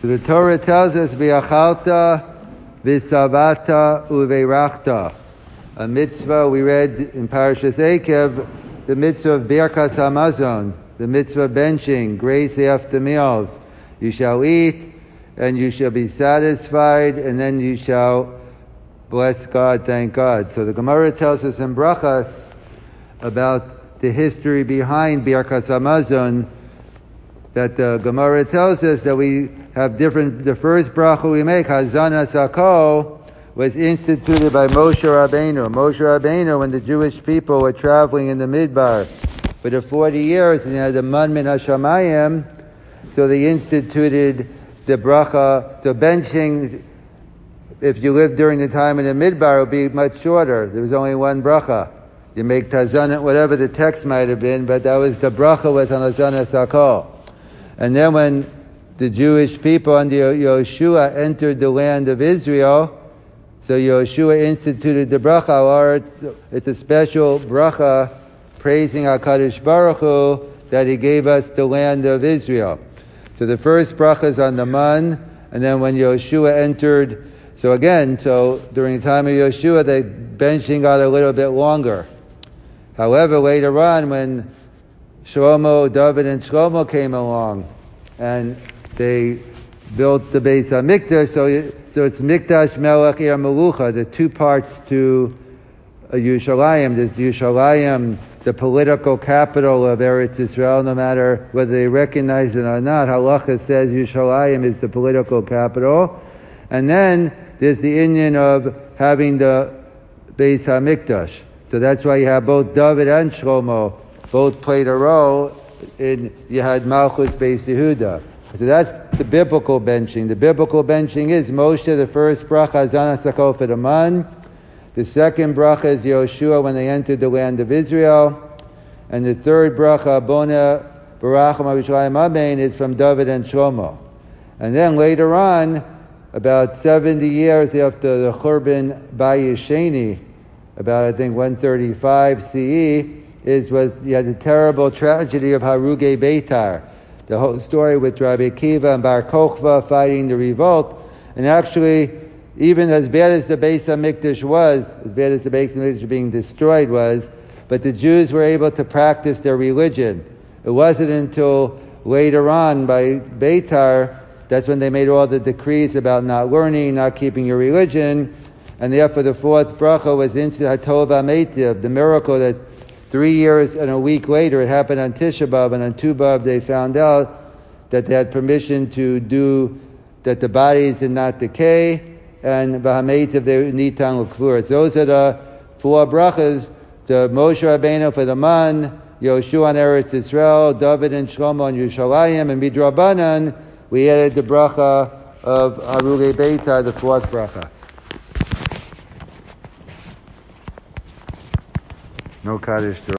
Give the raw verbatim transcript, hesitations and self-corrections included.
So the Torah tells us, V'achalta v'savata uveirachta. A mitzvah we read in Parashas Eikev, the mitzvah of Birkas Hamazon, the mitzvah of benching, grace after meals. You shall eat, and you shall be satisfied, and then you shall bless God, thank God. So the Gemara tells us in Brachas about the history behind Birkas Hamazon, that the Gemara tells us that we have different, the first bracha we make, Hazana Sako, was instituted by Moshe Rabbeinu. Moshe Rabbeinu, when the Jewish people were traveling in the Midbar for the forty years, and they had the Man Min HaShamayim, so they instituted the bracha. So benching, if you lived during the time in the Midbar, it would be much shorter. There was only one bracha. You make Tazanat, whatever the text might have been, but that was, the bracha was on Hazana Sako. And then when the Jewish people under Yoshua entered the land of Israel, so Yoshua instituted the bracha, or it's, it's a special bracha praising HaKadosh Baruch Hu that He gave us the land of Israel. So the first bracha is on the man, and then when Yoshua entered, so again, so during the time of Yoshua, the benching got a little bit longer. However, later on, when Shlomo, David and Shlomo came along, and they built the Beis HaMikdash, so So it's Mikdash Melech Ir Melucha, the two parts to uh, Yerushalayim. There's Yerushalayim, the political capital of Eretz Yisrael, no matter whether they recognize it or not. Halacha says Yerushalayim is the political capital. And then there's the inyan of having the Beis HaMikdash. So that's why you have both David and Shlomo, both played a role in Yehad Malchus Beis Yehuda. So that's the biblical benching. The biblical benching is Moshe, the first bracha, Hazana Sako for the man. The second bracha is Yoshua when they entered the land of Israel. And the third bracha, Bona Baracham Avishayim Amen, is from David and Shlomo. And then later on, about seventy years after the Churban Bayis Sheni, about I think one thirty-five C E, is was you had the terrible tragedy of Haruge Beitar. The whole story with Rabbi Akiva and Bar Kokhba fighting the revolt. And actually, even as bad as the Beis HaMikdash was, as bad as the Beis HaMikdash being destroyed was, but the Jews were able to practice their religion. It wasn't until later on by Beitar, that's when they made all the decrees about not learning, not keeping your religion, and therefore the fourth bracha was Insit HaTov HaMeitiv, the miracle that Three years and a week later, it happened on Tisha B'Av, and on Tu B'Av they found out that they had permission to do, that the bodies did not decay, and B'Hameitiv they Nitan L'Kvuras. Those are the four brachas, the Moshe Rabbeinu for the man, Yoshua on Eretz Yisrael, David and Shlomo on Yerushalayim, and Midrabanan, we added the bracha of Haruge Beitar, the fourth bracha. No Kaddish.